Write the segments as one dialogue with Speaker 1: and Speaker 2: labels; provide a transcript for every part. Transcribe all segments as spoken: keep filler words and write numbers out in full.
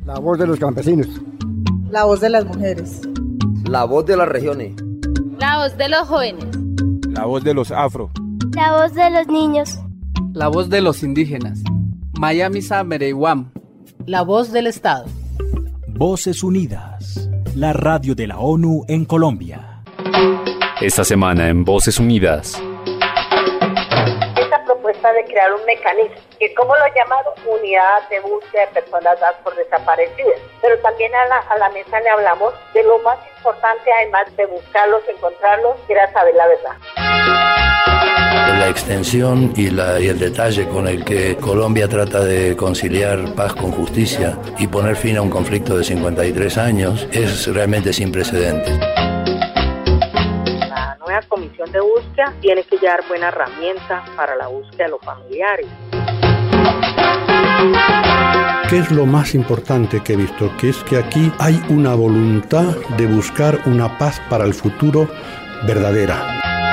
Speaker 1: La voz de los campesinos.
Speaker 2: La voz de las mujeres.
Speaker 3: La voz de las regiones.
Speaker 4: La voz de los jóvenes.
Speaker 5: La voz de los afro.
Speaker 6: La voz de los niños.
Speaker 7: La voz de los indígenas. Miami Samereyuam.
Speaker 8: La voz del Estado.
Speaker 9: Voces Unidas. La radio de la ONU en Colombia.
Speaker 10: Esta semana en Voces Unidas.
Speaker 11: Esta propuesta de crear un mecanismo, que como lo llamado unidad de búsqueda de personas dadas por desaparecidas, pero también a la, a la mesa le hablamos de lo más importante, además de buscarlos, encontrarlos, que era saber la verdad.
Speaker 12: La extensión y, la, y el detalle con el que Colombia trata de conciliar paz con justicia y poner fin a un conflicto de cincuenta y tres años es realmente sin precedentes.
Speaker 11: La nueva comisión de búsqueda tiene que llevar buena herramienta para la búsqueda de los familiares.
Speaker 13: ¿Qué es lo más importante que he visto? Que es que aquí hay una voluntad de buscar una paz para el futuro verdadera.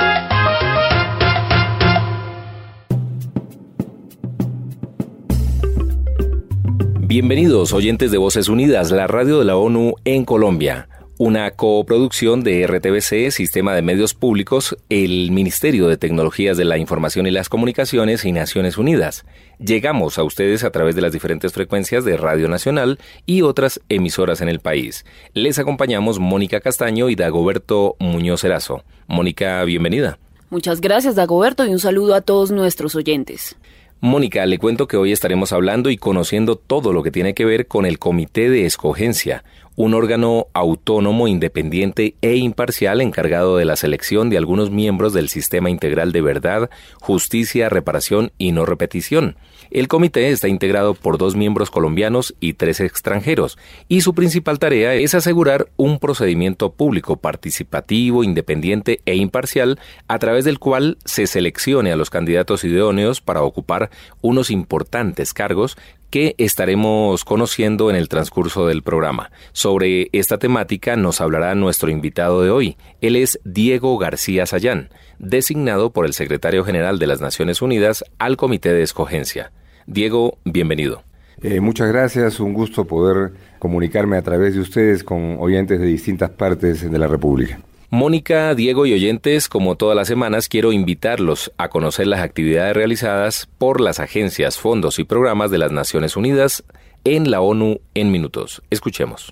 Speaker 10: Bienvenidos, oyentes de Voces Unidas, la radio de la ONU en Colombia. Una coproducción de R T V C, Sistema de Medios Públicos, el Ministerio de Tecnologías de la Información y las Comunicaciones y Naciones Unidas. Llegamos a ustedes a través de las diferentes frecuencias de Radio Nacional y otras emisoras en el país. Les acompañamos Mónica Castaño y Dagoberto Muñoz Erazo. Mónica, bienvenida.
Speaker 14: Muchas gracias, Dagoberto, y un saludo a todos nuestros oyentes.
Speaker 10: Mónica, le cuento que hoy estaremos hablando y conociendo todo lo que tiene que ver con el Comité de Escogencia, un órgano autónomo, independiente e imparcial encargado de la selección de algunos miembros del Sistema Integral de Verdad, Justicia, Reparación y No Repetición. El comité está integrado por dos miembros colombianos y tres extranjeros, y su principal tarea es asegurar un procedimiento público, participativo, independiente e imparcial, a través del cual se seleccione a los candidatos idóneos para ocupar unos importantes cargos que estaremos conociendo en el transcurso del programa. Sobre esta temática nos hablará nuestro invitado de hoy. Él es Diego García Sayán, designado por el Secretario General de las Naciones Unidas al Comité de Escogencia. Diego, bienvenido.
Speaker 5: Eh, muchas gracias, un gusto poder comunicarme a través de ustedes con oyentes de distintas partes de la República.
Speaker 10: Mónica, Diego y oyentes, como todas las semanas, quiero invitarlos a conocer las actividades realizadas por las agencias, fondos y programas de las Naciones Unidas en la ONU en minutos. Escuchemos.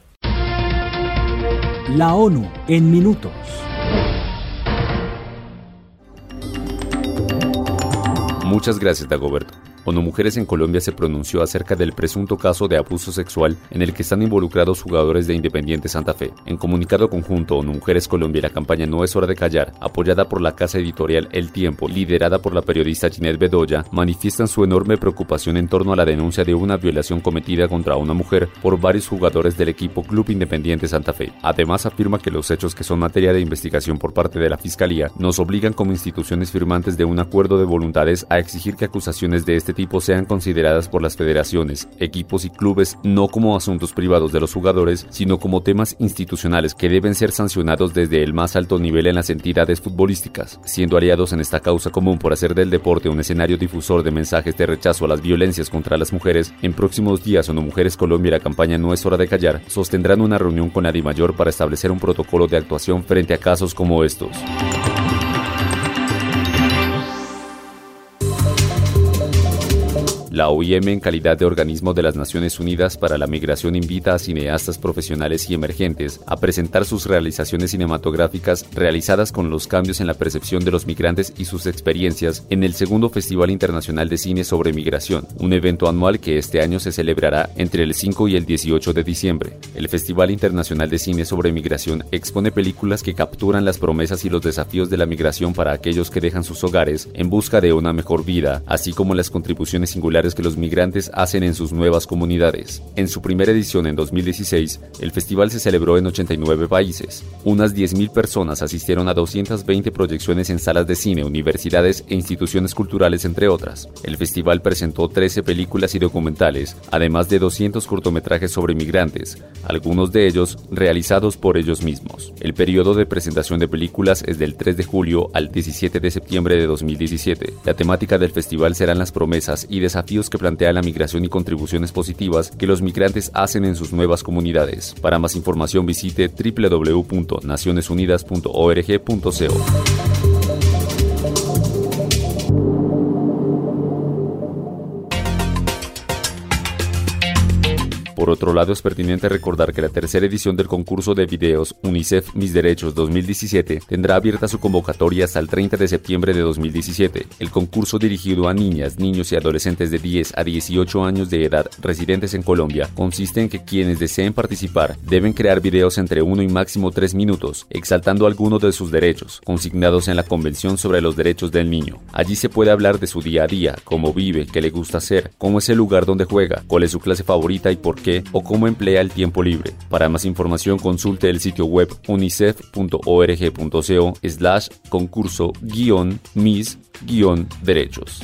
Speaker 9: La ONU en minutos.
Speaker 10: Muchas gracias, Dagoberto. ONU Mujeres en Colombia se pronunció acerca del presunto caso de abuso sexual en el que están involucrados jugadores de Independiente Santa Fe. En comunicado conjunto, ONU Mujeres Colombia y la campaña No es hora de callar, apoyada por la casa editorial El Tiempo, liderada por la periodista Ginette Bedoya, manifiestan su enorme preocupación en torno a la denuncia de una violación cometida contra una mujer por varios jugadores del equipo Club Independiente Santa Fe. Además, afirma que los hechos que son materia de investigación por parte de la Fiscalía nos obligan como instituciones firmantes de un acuerdo de voluntades a exigir que acusaciones de este tipo sean consideradas por las federaciones, equipos y clubes no como asuntos privados de los jugadores, sino como temas institucionales que deben ser sancionados desde el más alto nivel en las entidades futbolísticas, siendo aliados en esta causa común por hacer del deporte un escenario difusor de mensajes de rechazo a las violencias contra las mujeres. En próximos días, ONU Mujeres Colombia y la campaña No es hora de callar sostendrán una reunión con la DIMAYOR para establecer un protocolo de actuación frente a casos como estos. La O I M, en calidad de organismo de las Naciones Unidas para la Migración, invita a cineastas profesionales y emergentes a presentar sus realizaciones cinematográficas realizadas con los cambios en la percepción de los migrantes y sus experiencias en el segundo Festival Internacional de Cine sobre Migración, un evento anual que este año se celebrará entre el cinco y el dieciocho de diciembre. El Festival Internacional de Cine sobre Migración expone películas que capturan las promesas y los desafíos de la migración para aquellos que dejan sus hogares en busca de una mejor vida, así como las contribuciones singulares que los migrantes hacen en sus nuevas comunidades. En su primera edición en dos mil dieciséis, el festival se celebró en ochenta y nueve países. Unas diez mil personas asistieron a doscientas veinte proyecciones en salas de cine, universidades e instituciones culturales, entre otras. El festival presentó trece películas y documentales, además de doscientos cortometrajes sobre migrantes, algunos de ellos realizados por ellos mismos. El periodo de presentación de películas es del tres de julio al diecisiete de septiembre de dos mil diecisiete. La temática del festival serán las promesas y desafíos desafíos que plantea la migración y contribuciones positivas que los migrantes hacen en sus nuevas comunidades. Para más información visite doble u doble u doble u punto naciones unidas punto org punto co. Por otro lado, es pertinente recordar que la tercera edición del concurso de videos UNICEF Mis Derechos dos mil diecisiete tendrá abierta su convocatoria hasta el treinta de septiembre de dos mil diecisiete. El concurso, dirigido a niñas, niños y adolescentes de diez a dieciocho años de edad residentes en Colombia, consiste en que quienes deseen participar deben crear videos entre uno y máximo tres minutos, exaltando algunos de sus derechos, consignados en la Convención sobre los Derechos del Niño. Allí se puede hablar de su día a día, cómo vive, qué le gusta hacer, cómo es el lugar donde juega, cuál es su clase favorita y por qué, o cómo emplea el tiempo libre. Para más información consulte el sitio web unicef punto org punto co slash concurso guión mis guión derechos.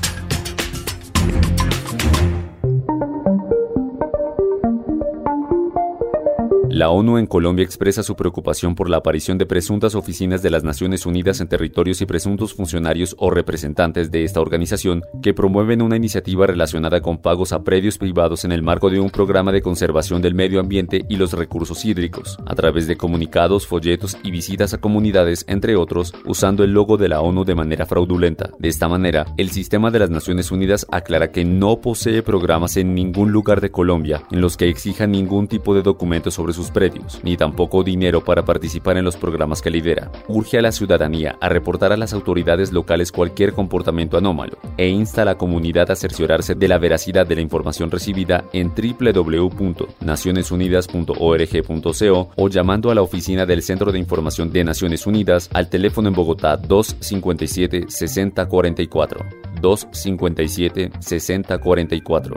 Speaker 10: La ONU en Colombia expresa su preocupación por la aparición de presuntas oficinas de las Naciones Unidas en territorios y presuntos funcionarios o representantes de esta organización que promueven una iniciativa relacionada con pagos a predios privados en el marco de un programa de conservación del medio ambiente y los recursos hídricos, a través de comunicados, folletos y visitas a comunidades, entre otros, usando el logo de la ONU de manera fraudulenta. De esta manera, el sistema de las Naciones Unidas aclara que no posee programas en ningún lugar de Colombia en los que exijan ningún tipo de documento sobre sus predios, ni tampoco dinero para participar en los programas que lidera. Urge a la ciudadanía a reportar a las autoridades locales cualquier comportamiento anómalo e insta a la comunidad a cerciorarse de la veracidad de la información recibida en doble u doble u doble u punto naciones unidas punto org punto co o llamando a la oficina del Centro de Información de Naciones Unidas al teléfono en Bogotá dos cincuenta y siete, sesenta cuarenta y cuatro. dos cincuenta y siete, sesenta cuarenta y cuatro.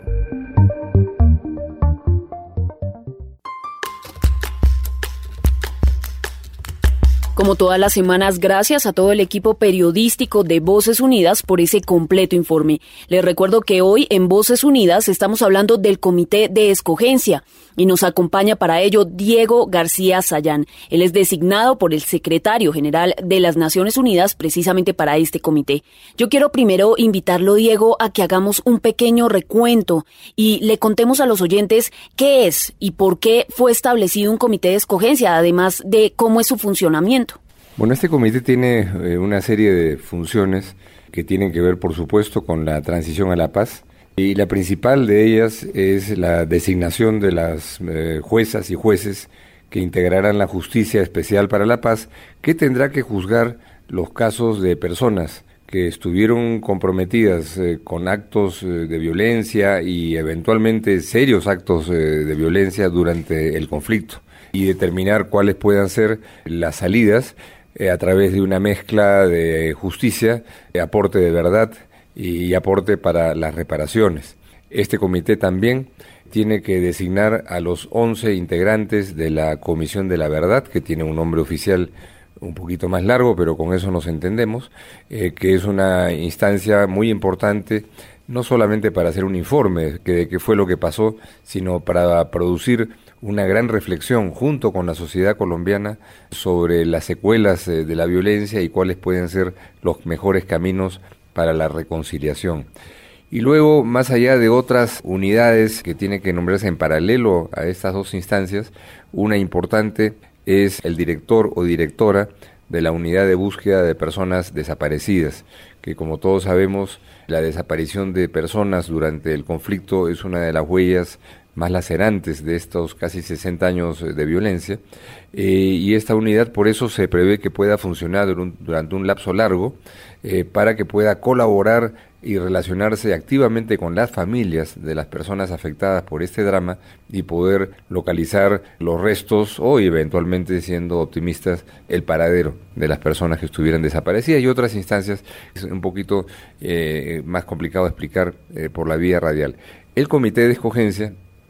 Speaker 14: Como todas las semanas, gracias a todo el equipo periodístico de Voces Unidas por ese completo informe. Les recuerdo que hoy en Voces Unidas estamos hablando del Comité de Escogencia y nos acompaña para ello Diego García Sayán. Él es designado por el secretario general de las Naciones Unidas precisamente para este comité. Yo quiero primero invitarlo, Diego, a que hagamos un pequeño recuento y le contemos a los oyentes qué es y por qué fue establecido un comité de escogencia, además de cómo es su funcionamiento.
Speaker 5: Bueno, este comité tiene eh, una serie de funciones que tienen que ver, por supuesto, con la transición a la paz, y la principal de ellas es la designación de las eh, juezas y jueces que integrarán la Justicia Especial para la Paz, que tendrá que juzgar los casos de personas que estuvieron comprometidas eh, con actos eh, de violencia y eventualmente serios actos eh, de violencia durante el conflicto, y determinar cuáles puedan ser las salidas eh, a través de una mezcla de justicia, de aporte de verdad y aporte para las reparaciones. Este comité también tiene que designar a los once integrantes de la Comisión de la Verdad, que tiene un nombre oficial un poquito más largo, pero con eso nos entendemos, eh, que es una instancia muy importante, no solamente para hacer un informe de qué fue lo que pasó, sino para producir una gran reflexión junto con la sociedad colombiana sobre las secuelas eh, de la violencia y cuáles pueden ser los mejores caminos para la reconciliación. Y luego, más allá de otras unidades que tienen que nombrarse en paralelo a estas dos instancias, una importante es el director o directora de la unidad de búsqueda de personas desaparecidas, que como todos sabemos, la desaparición de personas durante el conflicto es una de las huellas más lacerantes de estos casi sesenta años de violencia, eh, y esta unidad por eso se prevé que pueda funcionar durante un lapso largo, eh, para que pueda colaborar y relacionarse activamente con las familias de las personas afectadas por este drama y poder localizar los restos o eventualmente, siendo optimistas, el paradero de las personas que estuvieran desaparecidas, y otras instancias es un poquito eh, más complicado de explicar eh, por la vía radial. El comité de escogencia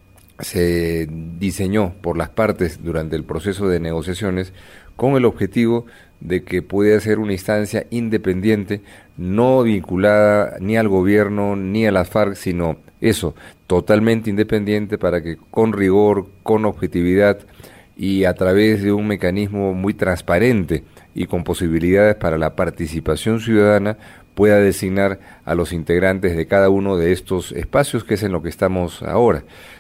Speaker 5: se diseñó por las partes durante el proceso de negociaciones con el objetivo de que pueda ser una instancia independiente, no vinculada ni al gobierno ni a las FARC, sino eso, totalmente independiente, para que con rigor, con objetividad y a través de un mecanismo muy transparente y con posibilidades para la participación ciudadana pueda designar a los integrantes de cada uno de estos espacios, que es en lo que estamos ahora.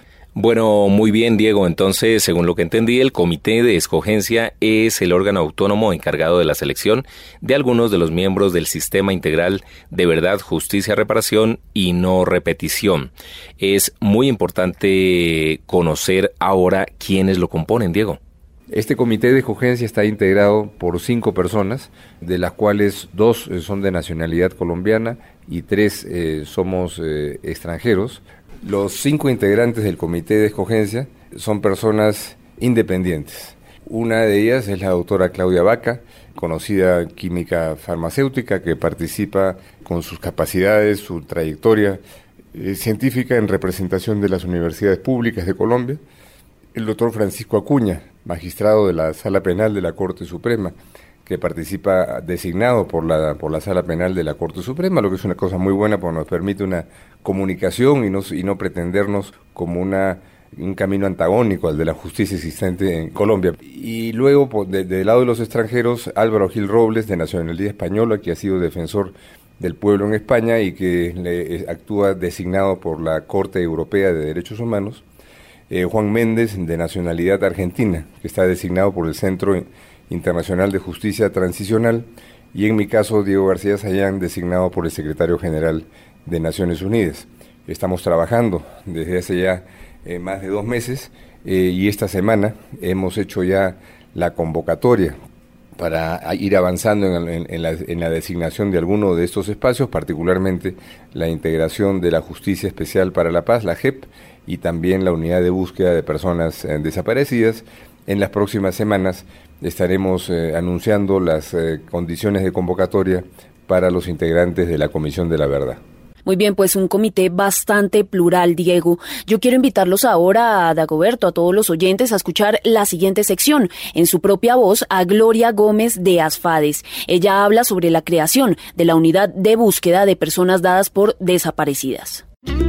Speaker 1: Bueno, muy bien, Diego. Entonces, según lo que entendí, el Comité de Escogencia es el órgano autónomo encargado de la selección de algunos de los miembros del Sistema Integral de Verdad, Justicia, Reparación y No Repetición. Es muy importante conocer ahora quiénes lo componen, Diego.
Speaker 5: Este comité de escogencia está integrado por cinco personas, de las cuales dos son de nacionalidad colombiana y tres eh, somos eh, extranjeros. Los cinco integrantes del comité de escogencia son personas independientes. Una de ellas es la doctora Claudia Vaca, conocida química farmacéutica que participa con sus capacidades, su trayectoria eh, científica en representación de las universidades públicas de Colombia. El doctor Francisco Acuña, magistrado de la Sala Penal de la Corte Suprema, que participa designado por la por la Sala Penal de la Corte Suprema, lo que es una cosa muy buena porque nos permite una comunicación y no, y no pretendernos como una un camino antagónico al de la justicia existente en Colombia. Y luego, por, de, del lado de los extranjeros, Álvaro Gil Robles, de nacionalidad española, que ha sido defensor del pueblo en España y que le, actúa designado por la Corte Europea de Derechos Humanos. Eh, Juan Méndez, de nacionalidad argentina, que está designado por el Centro Internacional de Justicia Transicional, y en mi caso Diego García Sayán, designado por el Secretario General de Naciones Unidas. Estamos trabajando desde hace ya eh, más de dos meses eh, y esta semana hemos hecho ya la convocatoria para ir avanzando en, en, en, la, en la designación de alguno de estos espacios, particularmente la integración de la Justicia Especial para la Paz, la J E P, y también la Unidad de Búsqueda de Personas eh, Desaparecidas. En las próximas semanas estaremos eh, anunciando las eh, condiciones de convocatoria para los integrantes de la Comisión de la Verdad.
Speaker 14: Muy bien, pues un comité bastante plural, Diego. Yo quiero invitarlos ahora a Dagoberto, a todos los oyentes, a escuchar la siguiente sección, en su propia voz, a Gloria Gómez de ASFADES. Ella habla sobre la creación de la Unidad de Búsqueda de Personas Dadas por Desaparecidas.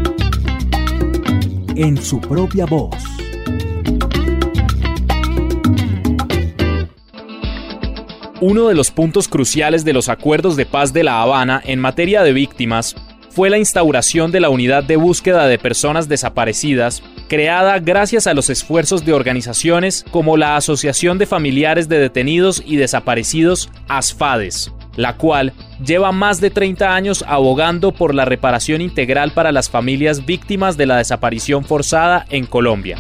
Speaker 9: En su propia voz.
Speaker 15: Uno de los puntos cruciales de los acuerdos de paz de La Habana en materia de víctimas fue la instauración de la Unidad de Búsqueda de Personas Desaparecidas, creada gracias a los esfuerzos de organizaciones como la Asociación de Familiares de Detenidos y Desaparecidos, ASFADES, la cual lleva más de treinta años abogando por la reparación integral para las familias víctimas de la desaparición forzada en Colombia.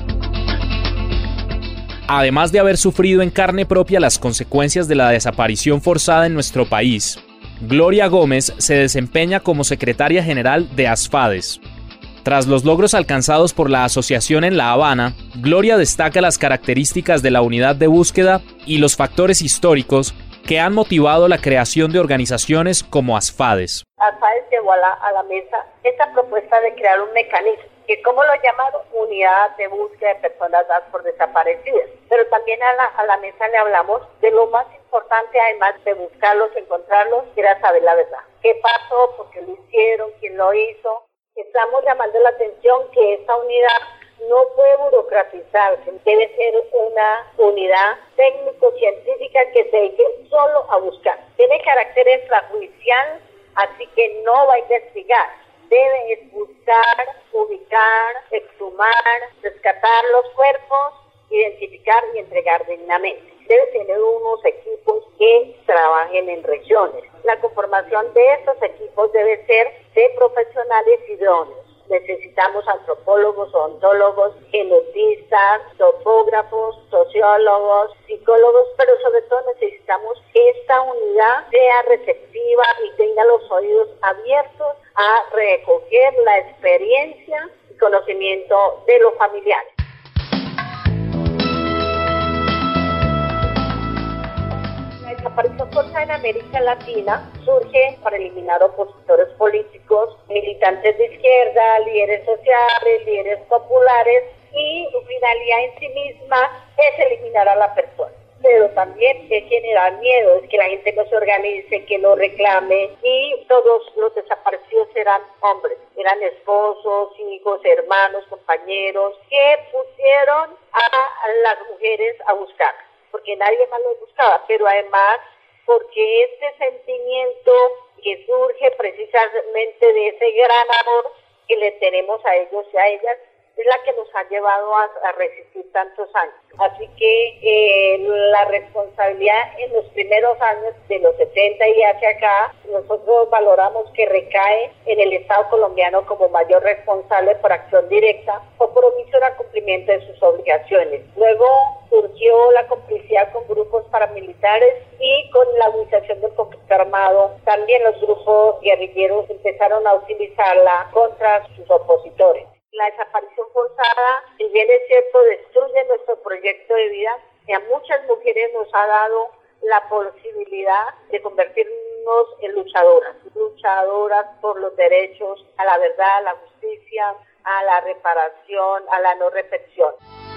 Speaker 15: Además de haber sufrido en carne propia las consecuencias de la desaparición forzada en nuestro país, Gloria Gómez se desempeña como secretaria general de ASFADES. Tras los logros alcanzados por la asociación en La Habana, Gloria destaca las características de la unidad de búsqueda y los factores históricos que han motivado la creación de organizaciones como ASFADES.
Speaker 11: ASFADES llevó a la, a la mesa esta propuesta de crear un mecanismo que, como lo llamaron, Unidad de Búsqueda de Personas Dadas por Desaparecidas. Pero también a la, a la mesa le hablamos de lo más importante, además de buscarlos, encontrarlos, era saber la verdad. ¿Qué pasó? ¿Por qué lo hicieron? ¿Quién lo hizo? Estamos llamando la atención que esta unidad no puede burocratizarse, debe ser una unidad técnico-científica que se dedique solo a buscar. Tiene carácter extrajudicial, así que no va a investigar. Debe buscar, ubicar, exhumar, rescatar los cuerpos, identificar y entregar dignamente. Debe tener unos equipos que trabajen en regiones. La conformación de estos equipos debe ser de profesionales idóneos. Necesitamos antropólogos, ontólogos, genetistas, topógrafos, sociólogos, psicólogos, pero sobre todo necesitamos que esta unidad sea receptiva y tenga los oídos abiertos a recoger la experiencia y conocimiento de los familiares. La desaparición forzada en América Latina surge para eliminar opositores políticos, militantes de izquierda, líderes sociales, líderes populares, y su finalidad en sí misma es eliminar a la persona. Pero también es generar miedo, es que la gente no se organice, que no reclame, y todos los desaparecidos eran hombres, eran esposos, hijos, hermanos, compañeros, que pusieron a las mujeres a buscar, porque nadie más los buscaba, pero además porque este sentimiento que surge precisamente de ese gran amor que le tenemos a ellos y a ellas, es la que nos ha llevado a, a resistir tantos años. Así que eh, la responsabilidad en los primeros años de los setenta y hacia acá, nosotros valoramos que recae en el Estado colombiano como mayor responsable por acción directa o por omisión al cumplimiento de sus obligaciones. Luego surgió la complicidad con grupos paramilitares y con la utilización del conflicto armado. También los grupos guerrilleros empezaron a utilizarla contra sus opositores. La desaparición forzada, si bien es cierto, destruye nuestro proyecto de vida y a muchas mujeres nos ha dado la posibilidad de convertirnos en luchadoras, luchadoras por los derechos, a la verdad, a la justicia, a la reparación, a la no repetición.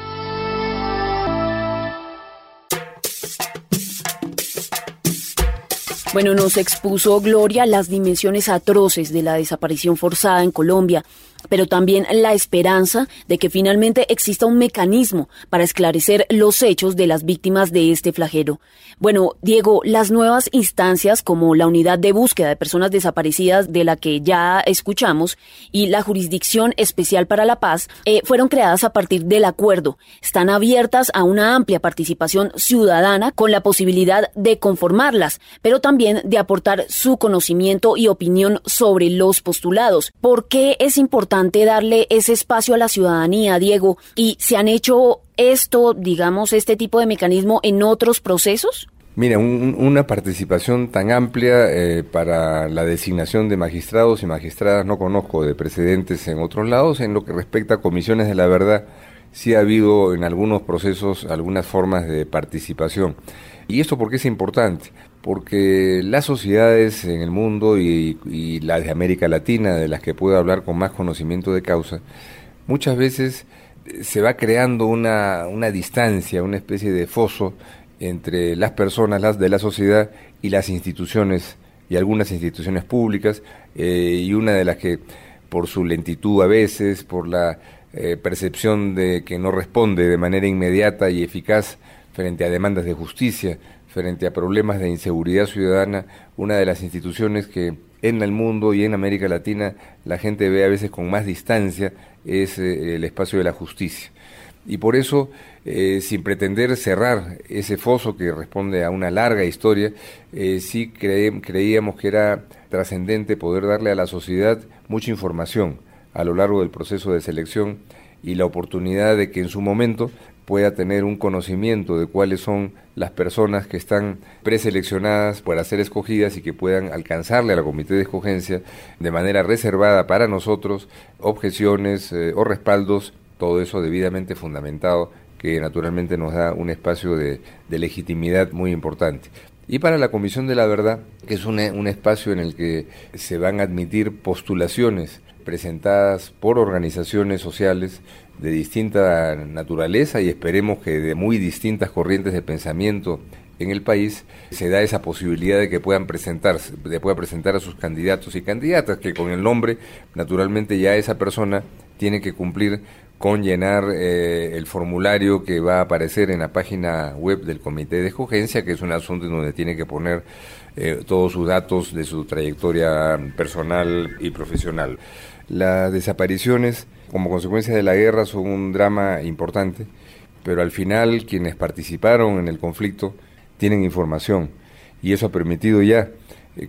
Speaker 14: Bueno, nos expuso Gloria las dimensiones atroces de la desaparición forzada en Colombia, pero también la esperanza de que finalmente exista un mecanismo para esclarecer los hechos de las víctimas de este flagelo. Bueno, Diego, las nuevas instancias como la Unidad de Búsqueda de Personas Desaparecidas, de la que ya escuchamos, y la Jurisdicción Especial para la Paz, eh, fueron creadas a partir del acuerdo. Están abiertas a una amplia participación ciudadana con la posibilidad de conformarlas, pero también de aportar su conocimiento y opinión sobre los postulados. ¿Por qué es importante darle ese espacio a la ciudadanía, Diego? ¿Y se han hecho esto, digamos, este tipo de mecanismo en otros procesos?
Speaker 5: Mira, un, una participación tan amplia eh, para la designación de magistrados y magistradas no conozco de precedentes en otros lados. En lo que respecta a comisiones de la verdad, sí ha habido en algunos procesos algunas formas de participación. ¿Y esto por qué es importante? Porque las sociedades en el mundo y, y las de América Latina, de las que puedo hablar con más conocimiento de causa, muchas veces se va creando una, una distancia, una especie de foso entre las personas las de la sociedad y las instituciones, y algunas instituciones públicas, eh, y una de las que, por su lentitud a veces, por la eh, percepción de que no responde de manera inmediata y eficaz frente a demandas de justicia, frente a problemas de inseguridad ciudadana, una de las instituciones que en el mundo y en América Latina la gente ve a veces con más distancia es eh, el espacio de la justicia. Y por eso, eh, sin pretender cerrar ese foso que responde a una larga historia, eh, sí cre- creíamos que era trascendente poder darle a la sociedad mucha información a lo largo del proceso de selección y la oportunidad de que en su momento pueda tener un conocimiento de cuáles son las personas que están preseleccionadas para ser escogidas y que puedan alcanzarle a la comité de escogencia de manera reservada para nosotros objeciones eh, o respaldos, todo eso debidamente fundamentado, que naturalmente nos da un espacio de, de legitimidad muy importante. Y para la Comisión de la Verdad, que es un, un espacio en el que se van a admitir postulaciones presentadas por organizaciones sociales de distinta naturaleza y esperemos que de muy distintas corrientes de pensamiento en el país, se da esa posibilidad de que puedan presentarse, de puedan presentar a sus candidatos y candidatas, que con el nombre, naturalmente ya esa persona tiene que cumplir con llenar eh, el formulario que va a aparecer en la página web del Comité de Escogencia, que es un asunto en donde tiene que poner eh, todos sus datos de su trayectoria personal y profesional. Las desapariciones, como consecuencia de la guerra, son un drama importante, pero al final quienes participaron en el conflicto tienen información, y eso ha permitido ya eh,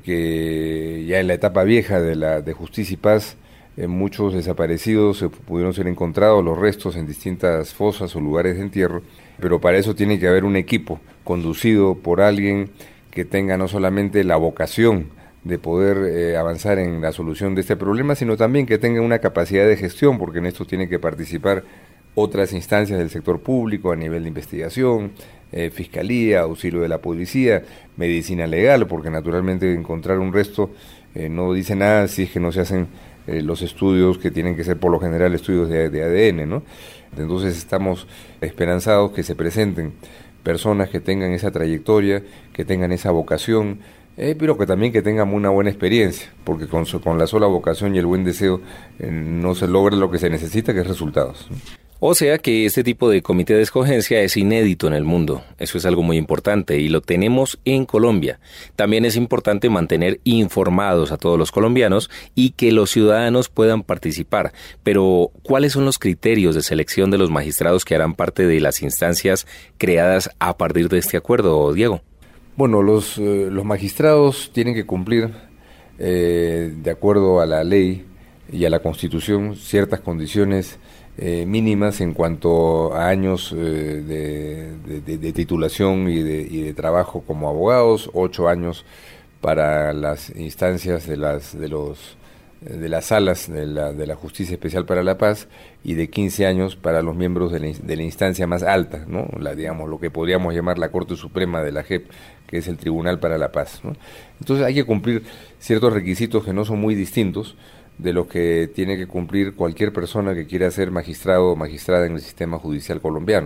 Speaker 5: que ya en la etapa vieja de la de Justicia y Paz, eh, muchos desaparecidos se pudieron ser encontrados, los restos en distintas fosas o lugares de entierro, pero para eso tiene que haber un equipo conducido por alguien que tenga no solamente la vocación de poder eh, avanzar en la solución de este problema, sino también que tenga una capacidad de gestión, porque en esto tiene que participar otras instancias del sector público a nivel de investigación, eh, fiscalía, auxilio de la policía, medicina legal, porque naturalmente encontrar un resto eh, no dice nada si es que no se hacen eh, los estudios que tienen que ser por lo general estudios de, de A D N, ¿no? Entonces estamos esperanzados que se presenten personas que tengan esa trayectoria, que tengan esa vocación, Eh, pero que también que tengan una buena experiencia, porque con, su, con la sola vocación y el buen deseo eh, no se logra lo que se necesita, que es resultados.
Speaker 1: O sea que este tipo de comité de escogencia es inédito en el mundo. Eso es algo muy importante y lo tenemos en Colombia. También es importante mantener informados a todos los colombianos y que los ciudadanos puedan participar. Pero, ¿cuáles son los criterios de selección de los magistrados que harán parte de las instancias creadas a partir de este acuerdo, Diego?
Speaker 5: Bueno, los, eh, los magistrados tienen que cumplir, eh, de acuerdo a la ley y a la Constitución, ciertas condiciones Eh, mínimas en cuanto a años eh, de, de, de titulación y de, y de trabajo como abogados, ocho años para las instancias de las de los de las salas de la, de la Justicia Especial para la Paz y de quince años para los miembros de la, de la instancia más alta, ¿no? La, digamos, lo que podríamos llamar la Corte Suprema de la J E P, que es el Tribunal para la Paz, ¿no? Entonces hay que cumplir ciertos requisitos que no son muy distintos de lo que tiene que cumplir cualquier persona que quiera ser magistrado o magistrada en el sistema judicial colombiano.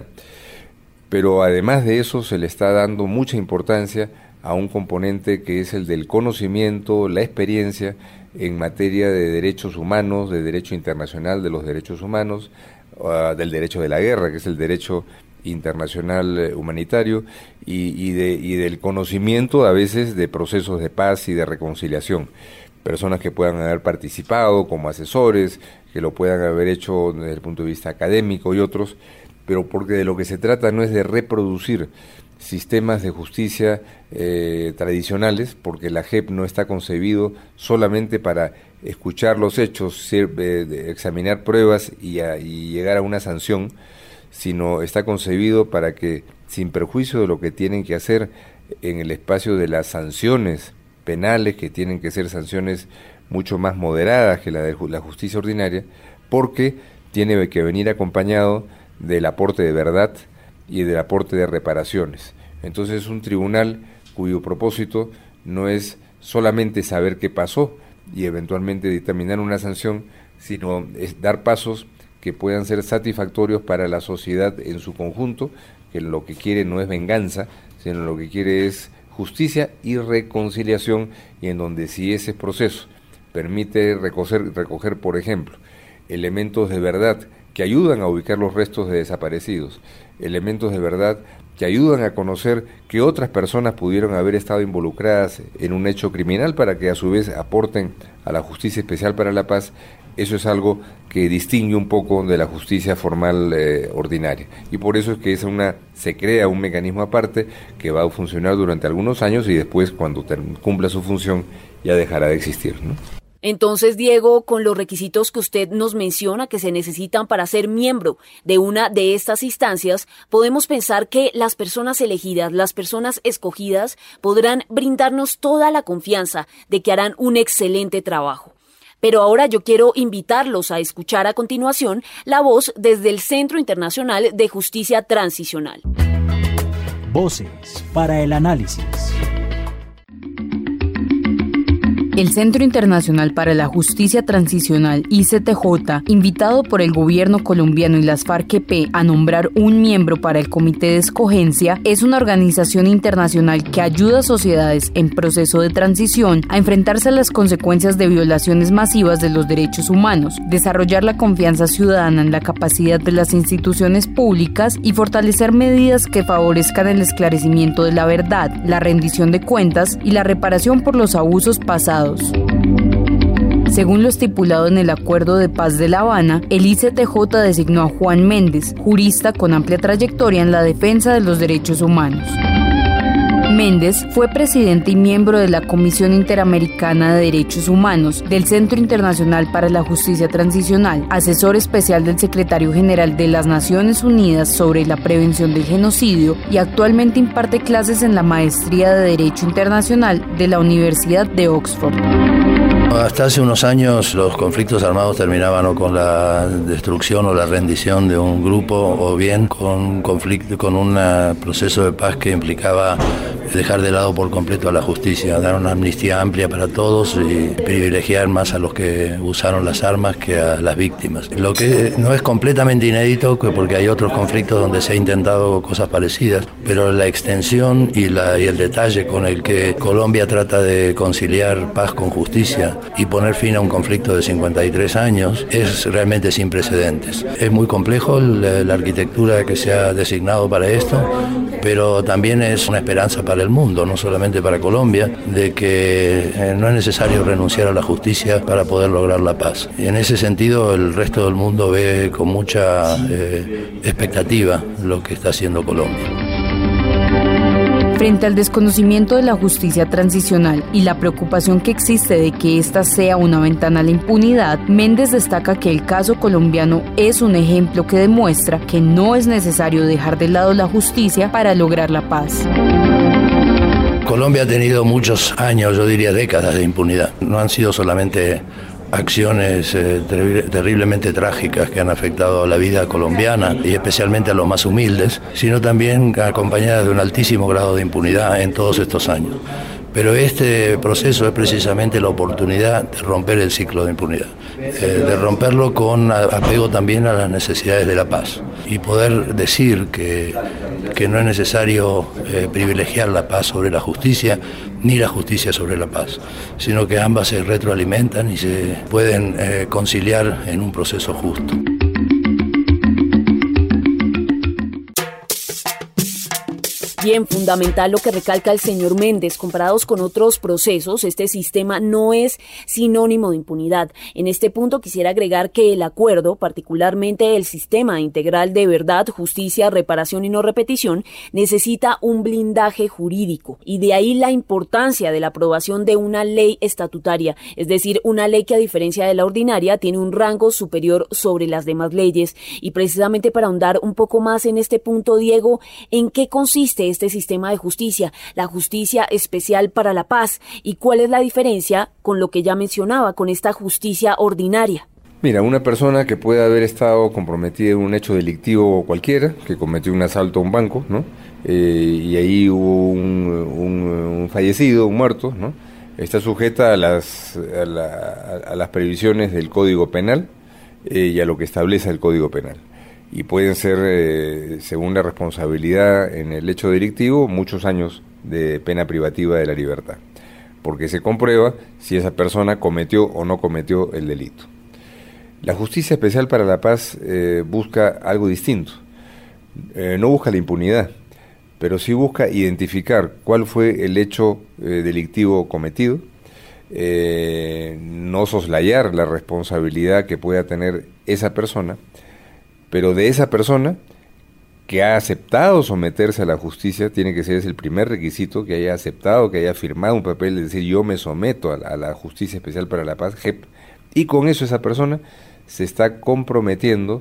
Speaker 5: Pero además de eso se le está dando mucha importancia a un componente que es el del conocimiento, la experiencia en materia de derechos humanos, de derecho internacional de los derechos humanos, uh, del derecho de la guerra, que es el derecho internacional eh, humanitario, y, y, de, y del conocimiento a veces de procesos de paz y de reconciliación. Personas que puedan haber participado como asesores, que lo puedan haber hecho desde el punto de vista académico y otros, pero porque de lo que se trata no es de reproducir sistemas de justicia eh, tradicionales, porque la J E P no está concebido solamente para escuchar los hechos, eh, examinar pruebas y, a, y llegar a una sanción, sino está concebido para que, sin perjuicio de lo que tienen que hacer en el espacio de las sanciones penales, que tienen que ser sanciones mucho más moderadas que la de la justicia ordinaria, porque tiene que venir acompañado del aporte de verdad y del aporte de reparaciones. Entonces es un tribunal cuyo propósito no es solamente saber qué pasó y eventualmente dictaminar una sanción, sino es dar pasos que puedan ser satisfactorios para la sociedad en su conjunto, que lo que quiere no es venganza, sino lo que quiere es justicia y reconciliación, y en donde si ese proceso permite recoger, recoger, por ejemplo, elementos de verdad que ayudan a ubicar los restos de desaparecidos, elementos de verdad que ayudan a conocer que otras personas pudieron haber estado involucradas en un hecho criminal para que a su vez aporten a la Justicia Especial para la Paz, eso es algo que distingue un poco de la justicia formal eh, ordinaria. Y por eso es que es una, se crea un mecanismo aparte que va a funcionar durante algunos años y después, cuando ter- cumpla su función, ya dejará de existir, ¿no?
Speaker 14: Entonces, Diego, con los requisitos que usted nos menciona que se necesitan para ser miembro de una de estas instancias, podemos pensar que las personas elegidas, las personas escogidas, podrán brindarnos toda la confianza de que harán un excelente trabajo. Pero ahora yo quiero invitarlos a escuchar a continuación la voz desde el Centro Internacional de Justicia Transicional.
Speaker 9: Voces para el análisis.
Speaker 16: El Centro Internacional para la Justicia Transicional, I C T J, invitado por el gobierno colombiano y las FARC-E P a nombrar un miembro para el Comité de Escogencia, es una organización internacional que ayuda a sociedades en proceso de transición a enfrentarse a las consecuencias de violaciones masivas de los derechos humanos, desarrollar la confianza ciudadana en la capacidad de las instituciones públicas y fortalecer medidas que favorezcan el esclarecimiento de la verdad, la rendición de cuentas y la reparación por los abusos pasados. Según lo estipulado en el Acuerdo de Paz de La Habana, el I C T J designó a Juan Méndez, jurista con amplia trayectoria en la defensa de los derechos humanos. Méndez fue presidente y miembro de la Comisión Interamericana de Derechos Humanos, del Centro Internacional para la Justicia Transicional, asesor especial del Secretario General de las Naciones Unidas sobre la prevención del genocidio y actualmente imparte clases en la Maestría de Derecho Internacional de la Universidad de Oxford.
Speaker 12: Hasta hace unos años los conflictos armados terminaban o con la destrucción o la rendición de un grupo o bien con un conflicto, con un proceso de paz que implicaba dejar de lado por completo a la justicia, dar una amnistía amplia para todos y privilegiar más a los que usaron las armas que a las víctimas. Lo que no es completamente inédito, porque hay otros conflictos donde se ha intentado cosas parecidas, pero la extensión y, la, y el detalle con el que Colombia trata de conciliar paz con justicia y poner fin a un conflicto de cincuenta y tres años es realmente sin precedentes. Es muy complejo la, la arquitectura que se ha designado para esto, pero también es una esperanza para el mundo, no solamente para Colombia, de que eh, no es necesario renunciar a la justicia para poder lograr la paz. Y en ese sentido el resto del mundo ve con mucha eh, expectativa lo que está haciendo Colombia.
Speaker 16: Frente al desconocimiento de la justicia transicional y la preocupación que existe de que ésta sea una ventana a la impunidad, Méndez destaca que el caso colombiano es un ejemplo que demuestra que no es necesario dejar de lado la justicia para lograr la paz.
Speaker 12: Colombia ha tenido muchos años, yo diría décadas de impunidad. No han sido solamente acciones eh, ter- terriblemente trágicas que han afectado a la vida colombiana y especialmente a los más humildes, sino también acompañadas de un altísimo grado de impunidad en todos estos años. Pero este proceso es precisamente la oportunidad de romper el ciclo de impunidad, eh, de romperlo con apego también a las necesidades de la paz y poder decir que, que no es necesario eh, privilegiar la paz sobre la justicia ni la justicia sobre la paz, sino que ambas se retroalimentan y se pueden eh, conciliar en un proceso justo.
Speaker 14: Bien, fundamental lo que recalca el señor Méndez. Comparados con otros procesos, este sistema no es sinónimo de impunidad. En este punto quisiera agregar que el acuerdo, particularmente el sistema integral de verdad, justicia, reparación y no repetición, necesita un blindaje jurídico. Y de ahí la importancia de la aprobación de una ley estatutaria, es decir, una ley que a diferencia de la ordinaria tiene un rango superior sobre las demás leyes. Y precisamente para ahondar un poco más en este punto, Diego, ¿en qué consiste este sistema de justicia, la justicia especial para la paz, y cuál es la diferencia con lo que ya mencionaba, con esta justicia ordinaria?
Speaker 5: Mira, una persona que puede haber estado comprometida en un hecho delictivo cualquiera, que cometió un asalto a un banco, ¿no? Eh, y ahí hubo un, un, un fallecido, un muerto, ¿no? Está sujeta a las, a, la, a las previsiones del Código Penal eh, y a lo que establece el Código Penal. Y pueden ser, eh, según la responsabilidad en el hecho delictivo, muchos años de pena privativa de la libertad, porque se comprueba si esa persona cometió o no cometió el delito. La Justicia Especial para la Paz eh, busca algo distinto. Eh, no busca la impunidad, pero sí busca identificar cuál fue el hecho eh, delictivo cometido, eh, no soslayar la responsabilidad que pueda tener esa persona, pero de esa persona que ha aceptado someterse a la justicia, tiene que ser ese el primer requisito, que haya aceptado, que haya firmado un papel de decir yo me someto a la, a la Justicia Especial para la Paz, J E P, y con eso esa persona se está comprometiendo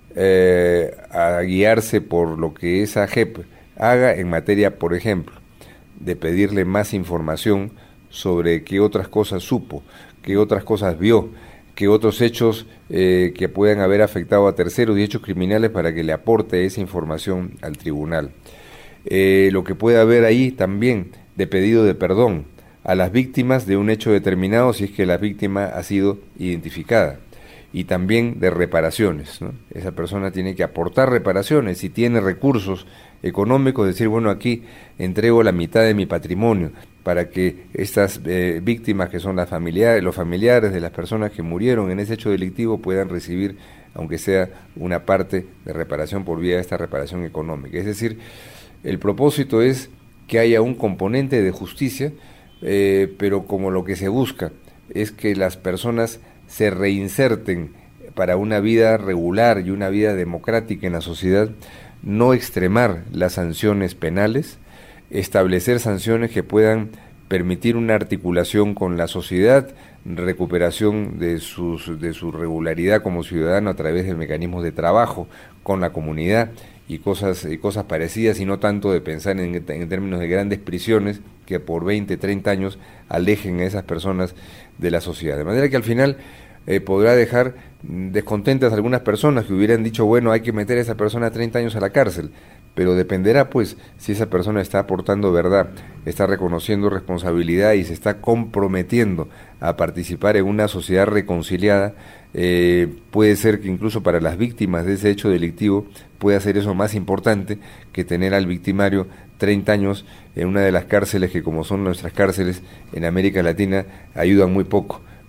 Speaker 5: eh, a guiarse por lo que esa J E P haga en materia, por ejemplo, de pedirle más información sobre qué otras cosas supo, qué otras cosas vio, que otros hechos eh, que puedan haber afectado a terceros y hechos criminales para que le aporte esa información al tribunal. Eh, lo que puede haber ahí también de pedido de perdón a las víctimas de un hecho determinado si es que la víctima ha sido identificada, y también de reparaciones, ¿no? Esa persona tiene que aportar reparaciones, si tiene recursos económicos, decir, bueno, aquí entrego la mitad de mi patrimonio para que estas eh, víctimas, que son las familiares, los familiares de las personas que murieron en ese hecho delictivo, puedan recibir, aunque sea una parte de reparación por vía de esta reparación económica. Es decir, el propósito es que haya un componente de justicia, eh, pero como lo que se busca es que las personas se reinserten para una vida regular y una vida democrática en la sociedad, no extremar las sanciones penales, establecer sanciones que puedan permitir una articulación con la sociedad, recuperación de, sus, de su regularidad como ciudadano a través de mecanismos de trabajo con la comunidad y cosas, y cosas parecidas, y no tanto de pensar en, en términos de grandes prisiones que por veinte, treinta años alejen a esas personas de la sociedad. De manera que al final eh, podrá dejar descontentas a algunas personas que hubieran dicho, bueno, hay que meter a esa persona treinta años a la cárcel, pero dependerá pues si esa persona está aportando verdad, está reconociendo responsabilidad y se está comprometiendo a participar en una sociedad reconciliada. Eh, puede ser que incluso para las víctimas de ese hecho delictivo pueda ser eso más importante que tener al victimario treinta años en una de las cárceles que, como son nuestras cárceles en América Latina, ayudan muy poco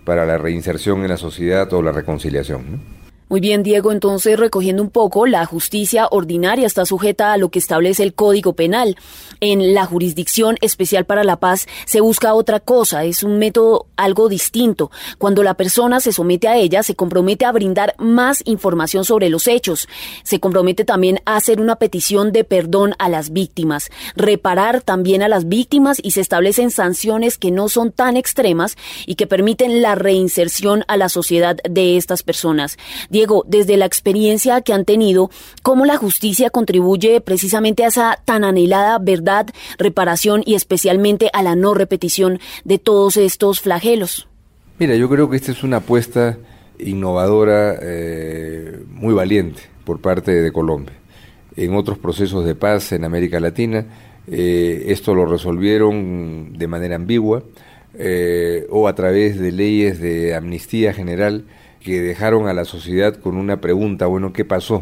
Speaker 5: para la reinserción en la sociedad o la reconciliación, ¿no?
Speaker 14: Muy bien, Diego, entonces recogiendo un poco, la justicia ordinaria está sujeta a lo que establece el Código Penal. En la Jurisdicción Especial para la Paz se busca otra cosa, es un método algo distinto. Cuando la persona se somete a ella, se compromete a brindar más información sobre los hechos. Se compromete también a hacer una petición de perdón a las víctimas, reparar también a las víctimas y se establecen sanciones que no son tan extremas y que permiten la reinserción a la sociedad de estas personas. Diego, desde la experiencia que han tenido, ¿cómo la justicia contribuye precisamente a esa tan anhelada verdad, reparación y especialmente a la no repetición de todos estos flagelos?
Speaker 5: Mira, yo creo que esta es una apuesta innovadora, eh, muy valiente por parte de Colombia. En otros procesos de paz en América Latina, eh, esto lo resolvieron de manera ambigua eh, o a través de leyes de amnistía general que dejaron a la sociedad con una pregunta, bueno, ¿qué pasó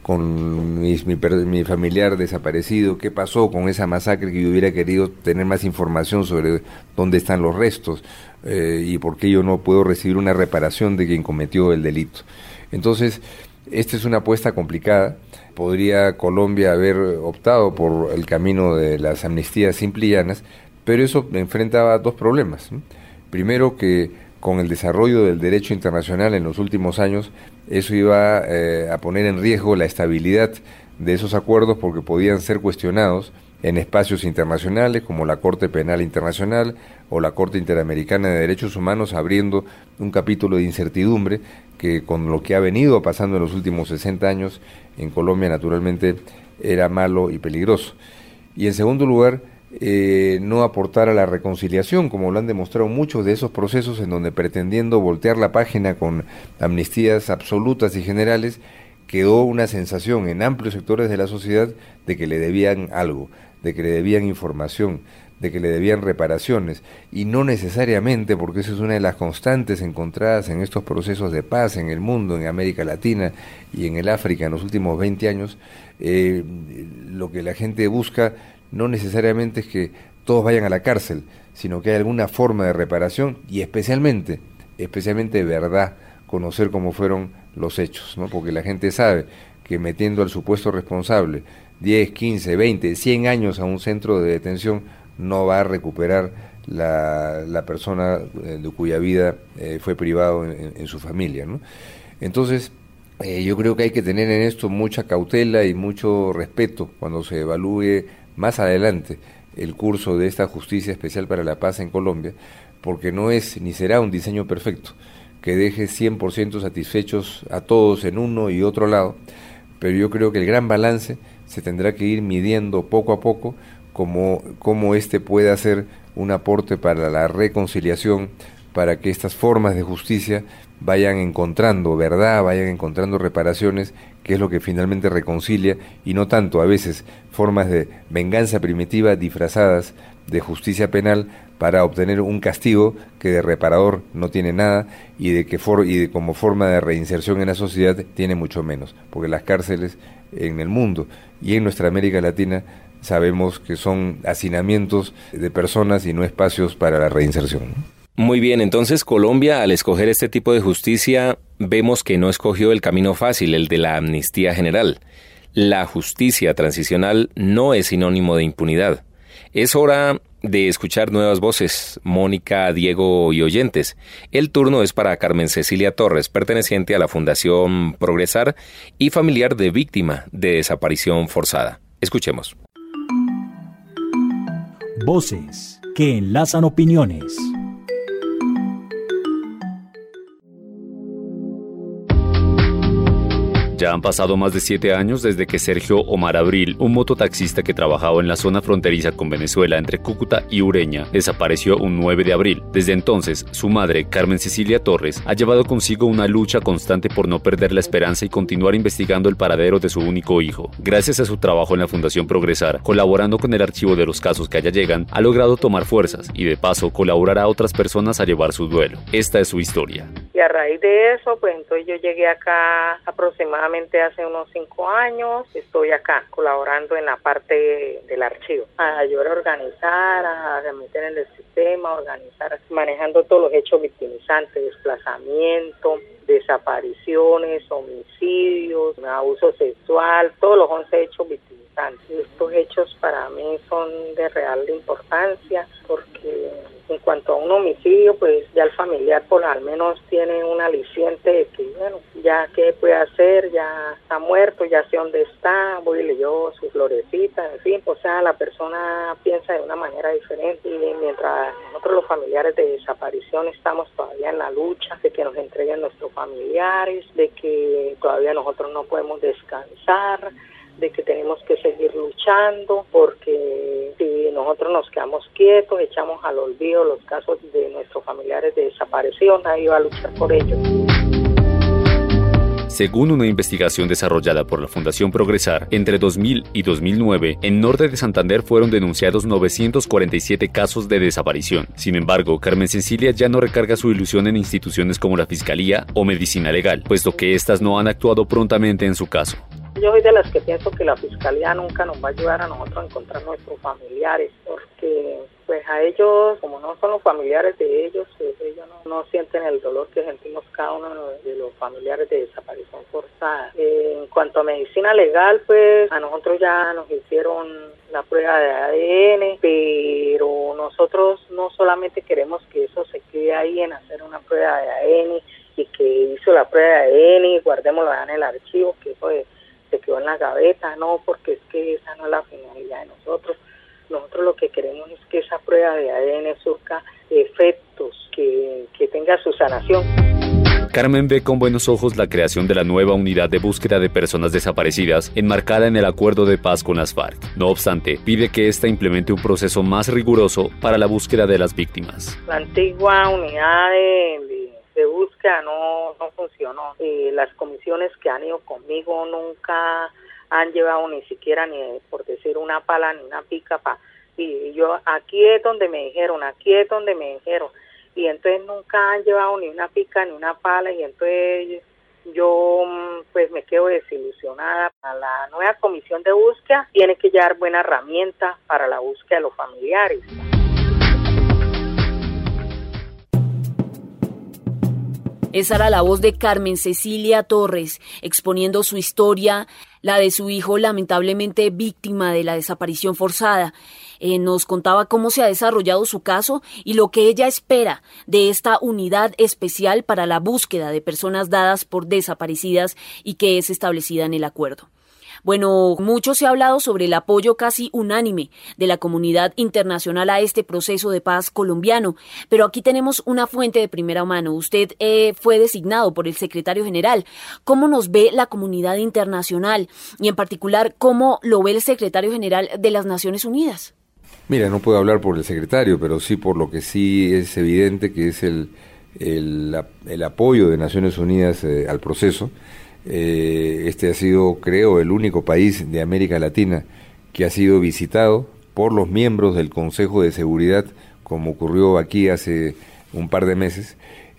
Speaker 5: con mi, mi, mi familiar desaparecido? ¿Qué pasó con esa masacre que yo hubiera querido tener más información sobre dónde están los restos eh, y por qué yo no puedo recibir una reparación de quien cometió el delito? Entonces, esta es una apuesta complicada. Podría Colombia haber optado por el camino de las amnistías simple y llanas, pero eso enfrentaba dos problemas, ¿no? Primero, que con el desarrollo del derecho internacional en los últimos años, eso iba eh, a poner en riesgo la estabilidad de esos acuerdos porque podían ser cuestionados en espacios internacionales como la Corte Penal Internacional o la Corte Interamericana de Derechos Humanos, abriendo un capítulo de incertidumbre que con lo que ha venido pasando en los últimos sesenta años en Colombia naturalmente era malo y peligroso. Y en segundo lugar, Eh, no aportar a la reconciliación, como lo han demostrado muchos de esos procesos en donde pretendiendo voltear la página con amnistías absolutas y generales, quedó una sensación en amplios sectores de la sociedad de que le debían algo, de que le debían información, de que le debían reparaciones, y no necesariamente, porque eso es una de las constantes encontradas en estos procesos de paz en el mundo, en América Latina y en el África en los últimos veinte años, eh, lo que la gente busca no necesariamente es que todos vayan a la cárcel, sino que hay alguna forma de reparación y especialmente, especialmente verdad, conocer cómo fueron los hechos, ¿no? Porque la gente sabe que metiendo al supuesto responsable diez, quince, veinte, cien años a un centro de detención no va a recuperar la, la persona de cuya vida eh, fue privado en, en su familia, ¿no? Entonces, eh, yo creo que hay que tener en esto mucha cautela y mucho respeto cuando se evalúe más adelante el curso de esta Justicia Especial para la Paz en Colombia, porque no es ni será un diseño perfecto que deje cien por ciento satisfechos a todos en uno y otro lado, pero yo creo que el gran balance se tendrá que ir midiendo poco a poco como, como este pueda ser un aporte para la reconciliación, para que estas formas de justicia vayan encontrando verdad, vayan encontrando reparaciones, que es lo que finalmente reconcilia, y no tanto a veces formas de venganza primitiva disfrazadas de justicia penal para obtener un castigo que de reparador no tiene nada y de que for y de como forma de reinserción en la sociedad tiene mucho menos, porque las cárceles en el mundo y en nuestra América Latina sabemos que son hacinamientos de personas y no espacios para la reinserción, ¿no?
Speaker 1: Muy bien, entonces Colombia, al escoger este tipo de justicia, vemos que no escogió el camino fácil, el de la amnistía general. La justicia transicional no es sinónimo de impunidad. Es hora de escuchar nuevas voces, Mónica, Diego y oyentes. El turno es para Carmen Cecilia Torres, perteneciente a la Fundación Progresar y familiar de víctima de desaparición forzada. Escuchemos.
Speaker 9: Voces que enlazan opiniones.
Speaker 10: Ya han pasado más de siete años desde que Sergio Omar Abril, un mototaxista que trabajaba en la zona fronteriza con Venezuela entre Cúcuta y Ureña, desapareció un nueve de abril. Desde entonces, su madre, Carmen Cecilia Torres, ha llevado consigo una lucha constante por no perder la esperanza y continuar investigando el paradero de su único hijo. Gracias a su trabajo en la Fundación Progresar, colaborando con el archivo de los casos que allá llegan, ha logrado tomar fuerzas y de paso colaborar a otras personas a llevar su duelo. Esta es su historia.
Speaker 17: Y a raíz de eso, pues entonces yo llegué acá aproximadamente aproximadamente hace unos cinco años estoy acá colaborando en la parte del archivo, a ayudar a organizar, a meter en el sistema, a organizar, manejando todos los hechos victimizantes, desplazamiento, desapariciones, homicidios, abuso sexual, todos los once hechos victimizantes. Estos hechos para mí son de real importancia porque en cuanto a un homicidio, pues ya el familiar por al menos tiene un aliciente de que, bueno, ya qué puede hacer, ya está muerto, ya sé dónde está, voy y le llevo su florecita, en fin, o sea, la persona piensa de una manera diferente y mientras nosotros los familiares de desaparición estamos todavía en la lucha de que nos entreguen nuestros familiares, de que todavía nosotros no podemos descansar, de que tenemos que seguir luchando, porque si nosotros nos quedamos quietos, echamos al olvido los casos de nuestros familiares de desaparición, nadie va a luchar por ellos.
Speaker 10: Según una investigación desarrollada por la Fundación Progresar, entre dos mil y dos mil nueve, en Norte de Santander fueron denunciados novecientos cuarenta y siete casos de desaparición. Sin embargo, Carmen Cecilia ya no recarga su ilusión en instituciones como la Fiscalía o Medicina Legal, puesto que éstas no han actuado prontamente en su caso.
Speaker 17: Yo soy de las que pienso que la Fiscalía nunca nos va a ayudar a nosotros a encontrar nuestros familiares, porque pues a ellos, como no son los familiares de ellos, pues ellos no, no sienten el dolor que sentimos cada uno de los familiares de desaparición forzada. Eh, en cuanto a medicina legal, pues a nosotros ya nos hicieron la prueba de A D N, pero nosotros no solamente queremos que eso se quede ahí en hacer una prueba de A D N y que hizo la prueba de A D N y guardémoslo en el archivo, que eso es se quedó en la gaveta, no, porque es que esa no es la finalidad de nosotros. Nosotros lo que queremos es que esa prueba de A D N surca efectos, que, que tenga su sanación.
Speaker 10: Carmen ve con buenos ojos la creación de la nueva unidad de búsqueda de personas desaparecidas enmarcada en el acuerdo de paz con las FARC. No obstante, pide que ésta implemente un proceso más riguroso para la búsqueda de las víctimas.
Speaker 17: La antigua unidad de, de de búsqueda no, no funcionó. Eh, las comisiones que han ido conmigo nunca han llevado ni siquiera ni por decir una pala ni una pica pa, y yo aquí es donde me dijeron, aquí es donde me dijeron, y entonces nunca han llevado ni una pica ni una pala, y entonces yo pues me quedo desilusionada. La nueva comisión de búsqueda tiene que llevar buena herramienta para la búsqueda de los familiares.
Speaker 14: Esa era la voz de Carmen Cecilia Torres, exponiendo su historia, la de su hijo lamentablemente víctima de la desaparición forzada. Eh, nos contaba cómo se ha desarrollado su caso y lo que ella espera de esta unidad especial para la búsqueda de personas dadas por desaparecidas y que es establecida en el acuerdo. Bueno, mucho se ha hablado sobre el apoyo casi unánime de la comunidad internacional a este proceso de paz colombiano, pero aquí tenemos una fuente de primera mano. Usted eh, fue designado por el secretario general. ¿Cómo nos ve la comunidad internacional y en particular cómo lo ve el secretario general de las Naciones Unidas?
Speaker 5: Mira, no puedo hablar por el secretario, pero sí por lo que sí es evidente que es el, el, el apoyo de Naciones Unidas eh, al proceso. Eh, este ha sido, creo, el único país de América Latina que ha sido visitado por los miembros del Consejo de Seguridad, como ocurrió aquí hace un par de meses.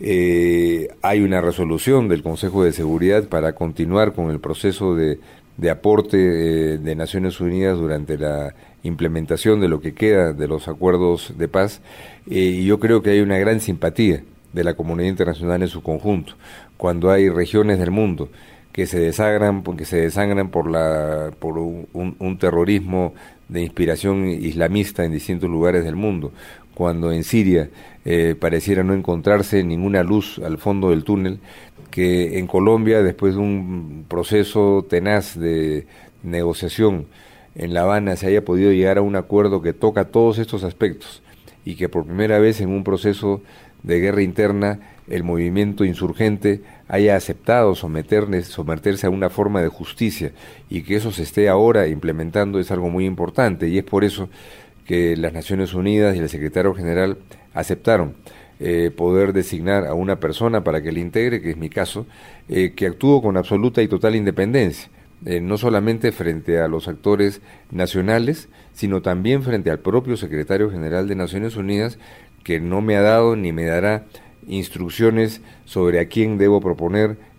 Speaker 5: Eh, hay una resolución del Consejo de Seguridad para continuar con el proceso de, de aporte eh, de Naciones Unidas durante la implementación de lo que queda de los acuerdos de paz, eh, y yo creo que hay una gran simpatía de la comunidad internacional en su conjunto, cuando hay regiones del mundo que se desangran, porque se desangran por la por un, un terrorismo de inspiración islamista en distintos lugares del mundo, cuando en Siria eh, pareciera no encontrarse ninguna luz al fondo del túnel, que en Colombia, después de un proceso tenaz de negociación en La Habana, se haya podido llegar a un acuerdo que toca todos estos aspectos, y que por primera vez en un proceso de guerra interna el movimiento insurgente haya aceptado someterse, someterse a una forma de justicia, y que eso se esté ahora implementando es algo muy importante, y es por eso que las Naciones Unidas y el secretario general aceptaron eh, poder designar a una persona para que le integre, que es mi caso, eh, que actúe con absoluta y total independencia, eh, no solamente frente a los actores nacionales, sino también frente al propio secretario general de Naciones Unidas, que no me ha dado ni me dará instrucciones sobre a quién debo proponer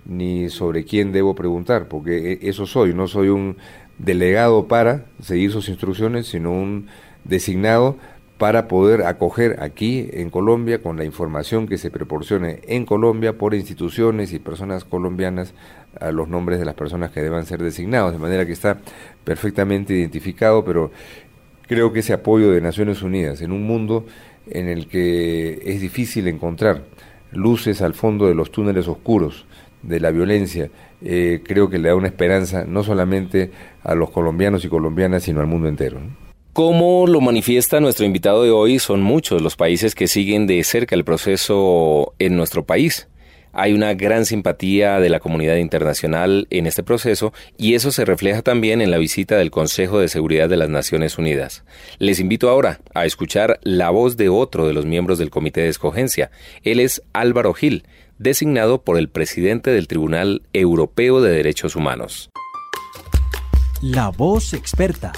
Speaker 5: ni sobre quién debo preguntar, porque eso soy, no soy un delegado para seguir sus instrucciones, sino un designado para poder acoger aquí en Colombia, con la información que se proporcione en Colombia por instituciones y personas colombianas, a los nombres de las personas que deban ser designados, de manera que está perfectamente identificado, pero creo que ese apoyo de Naciones Unidas en un mundo en el que es difícil encontrar luces al fondo de los túneles oscuros de la violencia, eh, creo que le da una esperanza no solamente a los colombianos y colombianas, sino al mundo entero, ¿no?
Speaker 1: Como lo manifiesta nuestro invitado de hoy, son muchos los países que siguen de cerca el proceso en nuestro país. Hay una gran simpatía de la comunidad internacional en este proceso y eso se refleja también en la visita del Consejo de Seguridad de las Naciones Unidas. Les invito ahora a escuchar la voz de otro de los miembros del Comité de Escogencia. Él es Álvaro Gil, designado por el presidente del Tribunal Europeo de Derechos Humanos.
Speaker 9: La voz experta.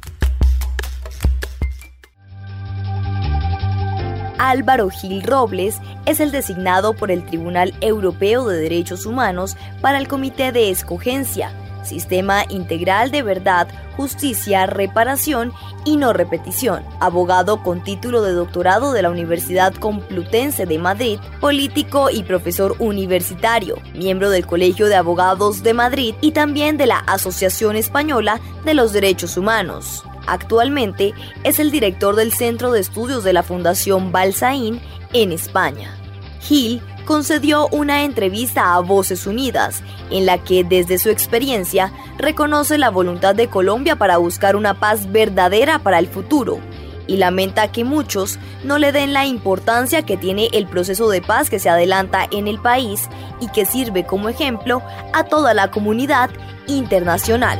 Speaker 18: Álvaro Gil Robles es el designado por el Tribunal Europeo de Derechos Humanos para el Comité de Escogencia, Sistema Integral de Verdad, Justicia, Reparación y No Repetición. Abogado con título de doctorado de la Universidad Complutense de Madrid, político y profesor universitario, miembro del Colegio de Abogados de Madrid y también de la Asociación Española de los Derechos Humanos. Actualmente es el director del Centro de Estudios de la Fundación Balsaín en España. Gil concedió una entrevista a Voces Unidas, en la que desde su experiencia reconoce la voluntad de Colombia para buscar una paz verdadera para el futuro y lamenta que muchos no le den la importancia que tiene el proceso de paz que se adelanta en el país y que sirve como ejemplo a toda la comunidad internacional.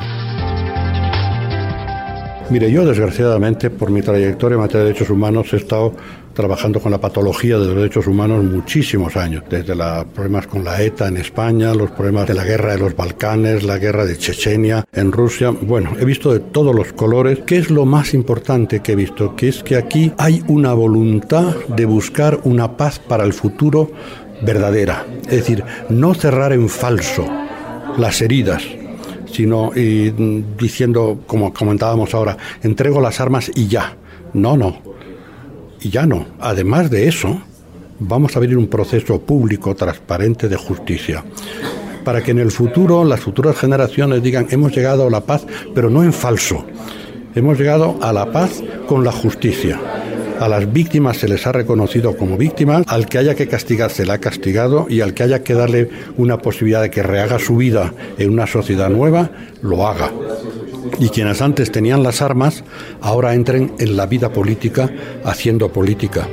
Speaker 13: Mire, yo desgraciadamente por mi trayectoria en materia de derechos humanos he estado trabajando con la patología de los derechos humanos muchísimos años, desde los problemas con la ETA en España, los problemas de la guerra de los Balcanes, la guerra de Chechenia en Rusia. Bueno, he visto de todos los colores. ¿Qué es lo más importante que he visto? Que es que aquí hay una voluntad de buscar una paz para el futuro verdadera, es decir, no cerrar en falso las heridas, sino y, diciendo, como comentábamos ahora, entrego las armas y ya. No, no. Y ya no. Además de eso, vamos a abrir un proceso público, transparente de justicia, para que en el futuro, las futuras generaciones digan, hemos llegado a la paz, pero no en falso. Hemos llegado a la paz con la justicia. A las víctimas se les ha reconocido como víctimas, al que haya que castigar se le ha castigado y al que haya que darle una posibilidad de que rehaga su vida en una sociedad nueva, lo haga. Y quienes antes tenían las armas, ahora entren en la vida política haciendo política.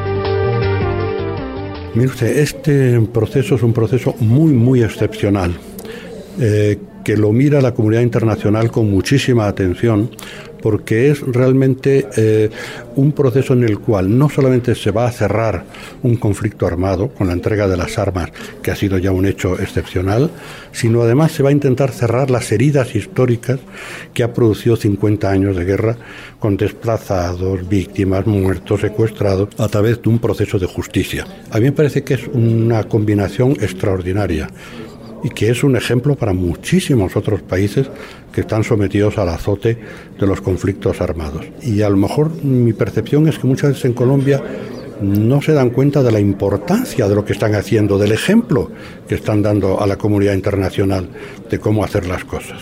Speaker 13: Mire usted, este proceso es un proceso muy, muy excepcional, eh, que lo mira la comunidad internacional con muchísima atención, porque es realmente eh, un proceso en el cual no solamente se va a cerrar un conflicto armado con la entrega de las armas, que ha sido ya un hecho excepcional, sino además se va a intentar cerrar las heridas históricas que ha producido cincuenta años de guerra, con desplazados, víctimas, muertos, secuestrados, a través de un proceso de justicia. A mí me parece que es una combinación extraordinaria y que es un ejemplo para muchísimos otros países que están sometidos al azote de los conflictos armados. Y a lo mejor mi percepción es que muchas veces en Colombia no se dan cuenta de la importancia de lo que están haciendo, del ejemplo que están dando a la comunidad internacional de cómo hacer las cosas.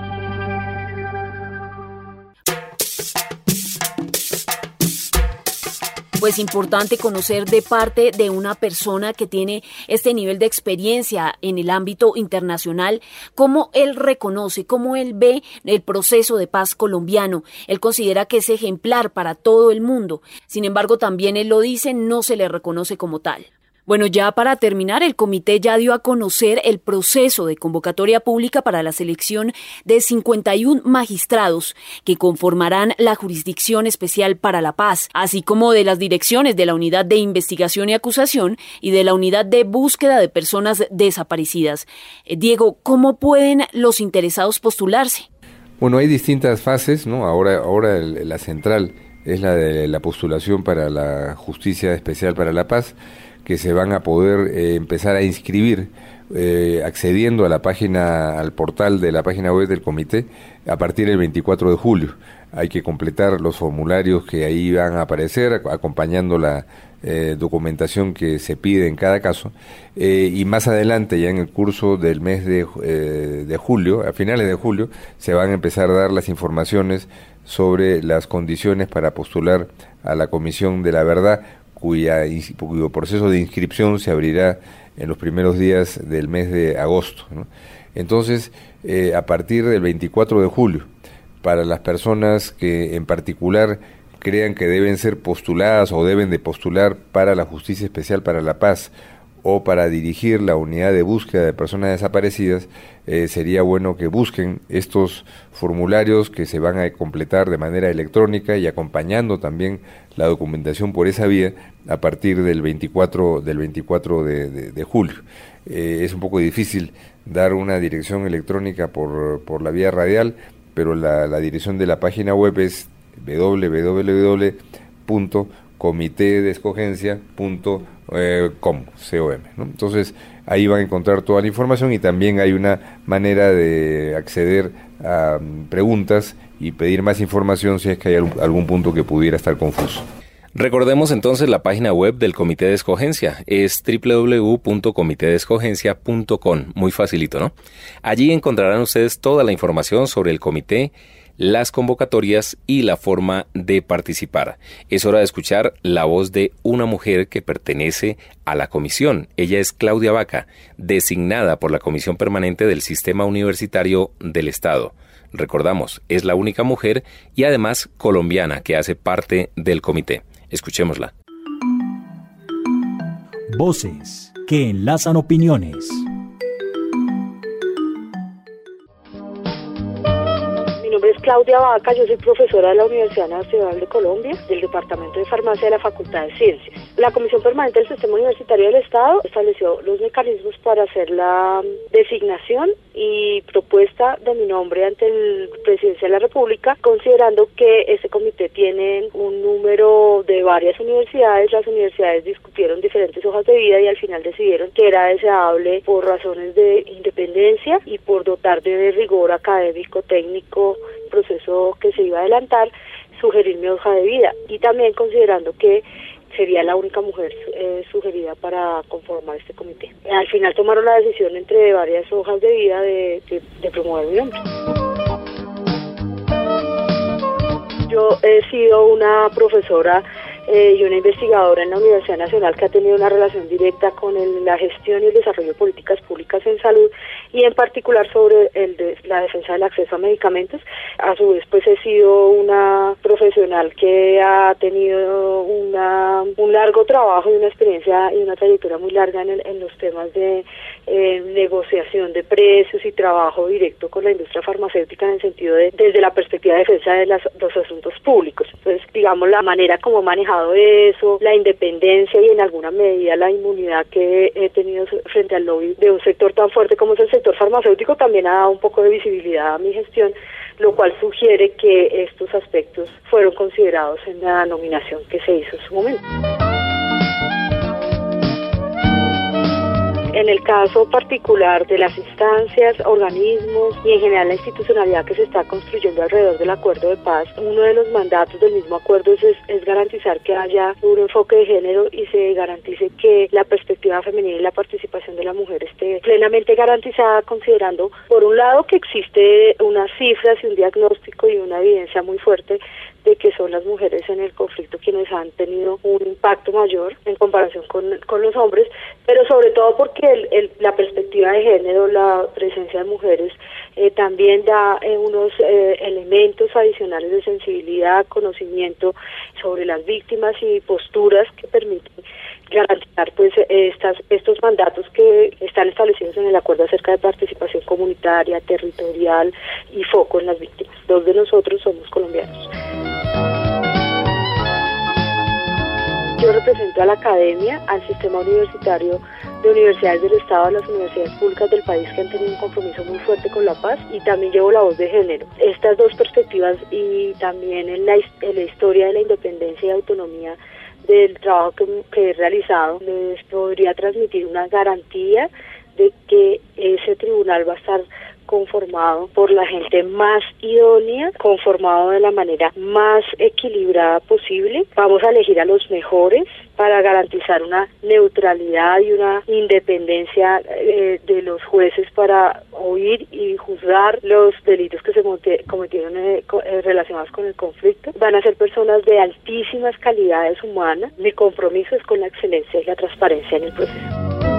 Speaker 14: Pues importante conocer de parte de una persona que tiene este nivel de experiencia en el ámbito internacional, cómo él reconoce, cómo él ve el proceso de paz colombiano. Él considera que es ejemplar para todo el mundo. Sin embargo, también él lo dice, no se le reconoce como tal. Bueno, ya para terminar, el comité ya dio a conocer el proceso de convocatoria pública para la selección de cincuenta y un magistrados que conformarán la Jurisdicción Especial para la Paz, así como de las direcciones de la Unidad de Investigación y Acusación y de la Unidad de Búsqueda de Personas Desaparecidas. Eh, Diego, ¿cómo pueden los interesados postularse?
Speaker 5: Bueno, hay distintas fases, ¿no? Ahora, ahora el, la central es la de la postulación para la Justicia Especial para la Paz, que se van a poder eh, empezar a inscribir eh, accediendo a la página, al portal de la página web del comité a partir del veinticuatro de julio. Hay que completar los formularios que ahí van a aparecer, acompañando la eh, documentación que se pide en cada caso. Eh, y más adelante, ya en el curso del mes de, eh, de julio, a finales de julio, se van a empezar a dar las informaciones sobre las condiciones para postular a la Comisión de la Verdad, cuya, cuyo proceso de inscripción se abrirá en los primeros días del mes de agosto, ¿no? Entonces, eh, a partir del veinticuatro de julio, para las personas que en particular crean que deben ser postuladas o deben de postular para la Justicia Especial para la Paz o para dirigir la unidad de búsqueda de personas desaparecidas, eh, sería bueno que busquen estos formularios que se van a completar de manera electrónica y acompañando también la documentación por esa vía a partir del veinticuatro, del veinticuatro de, de, de julio. Eh, es un poco difícil dar una dirección electrónica por, por la vía radial, pero la, la dirección de la página web es doble u doble u doble u punto comité de escogencia punto com, ¿no? Entonces ahí van a encontrar toda la información y también hay una manera de acceder a um, preguntas y pedir más información si es que hay algún, algún punto que pudiera estar confuso.
Speaker 1: Recordemos entonces la página web del Comité de Escogencia, es doble u doble u doble u punto comité de escogencia punto com, muy facilito, ¿no? Allí encontrarán ustedes toda la información sobre el comité, las convocatorias y la forma de participar. Es hora de escuchar la voz de una mujer que pertenece a la comisión. Ella es Claudia Vaca, designada por la Comisión Permanente del Sistema Universitario del Estado. Recordamos, es la única mujer y además colombiana que hace parte del comité. Escuchémosla.
Speaker 9: Voces que enlazan opiniones.
Speaker 19: Mi nombre es Claudia Vaca, yo soy profesora de la Universidad Nacional de Colombia, del Departamento de Farmacia de la Facultad de Ciencias. La Comisión Permanente del Sistema Universitario del Estado estableció los mecanismos para hacer la designación y propuesta de mi nombre ante el Presidencia de la República, considerando que este comité tiene un número de varias universidades. Las universidades discutieron diferentes hojas de vida y al final decidieron que era deseable, por razones de independencia y por dotar de rigor académico, técnico, proceso que se iba a adelantar, sugerir mi hoja de vida, y también considerando que sería la única mujer eh, sugerida para conformar este comité. Al final tomaron la decisión entre varias hojas de vida de, de, de promover mi nombre. Yo he sido una profesora eh, y una investigadora en la Universidad Nacional que ha tenido una relación directa con el, la gestión y el desarrollo de políticas públicas en salud, y en particular sobre el de, la defensa del acceso a medicamentos. A su vez, pues he sido una profesional que ha tenido una, un largo trabajo y una experiencia y una trayectoria muy larga en, el, en los temas de eh, negociación de precios y trabajo directo con la industria farmacéutica en el sentido de desde la perspectiva de defensa de las, los asuntos públicos. Entonces, digamos, la manera como he manejado eso, la independencia y en alguna medida la inmunidad que he tenido frente al lobby de un sector tan fuerte como es el sector farmacéutico también ha dado un poco de visibilidad a mi gestión, lo cual sugiere que estos aspectos fueron considerados en la nominación que se hizo en su momento. En el caso particular de las instancias, organismos y en general la institucionalidad que se está construyendo alrededor del acuerdo de paz, uno de los mandatos del mismo acuerdo es, es garantizar que haya un enfoque de género y se garantice que la perspectiva femenina y la participación de la mujer esté plenamente garantizada, considerando por un lado que existe unas cifras y un diagnóstico y una evidencia muy fuerte de que son las mujeres en el conflicto quienes han tenido un impacto mayor en comparación con, con los hombres, pero sobre todo porque el, el, la perspectiva de género, la presencia de mujeres eh, también da eh, unos eh, elementos adicionales de sensibilidad, conocimiento sobre las víctimas y posturas que permiten garantizar pues estas estos mandatos que están establecidos en el acuerdo acerca de participación comunitaria, territorial y foco en las víctimas. Dos de nosotros somos colombianos. Yo represento a la academia, al sistema universitario de universidades del Estado, a las universidades públicas del país que han tenido un compromiso muy fuerte con la paz, y también llevo la voz de género. Estas dos perspectivas y también en la, en la historia de la independencia y autonomía del trabajo que, que he realizado, les podría transmitir una garantía de que ese tribunal va a estar conformado por la gente más idónea, conformado de la manera más equilibrada posible. Vamos a elegir a los mejores para garantizar una neutralidad y una independencia eh, de los jueces para oír y juzgar los delitos que se cometieron eh, eh, relacionados con el conflicto. Van a ser personas de altísimas calidades humanas. Mi compromiso es con la excelencia y la transparencia en el proceso.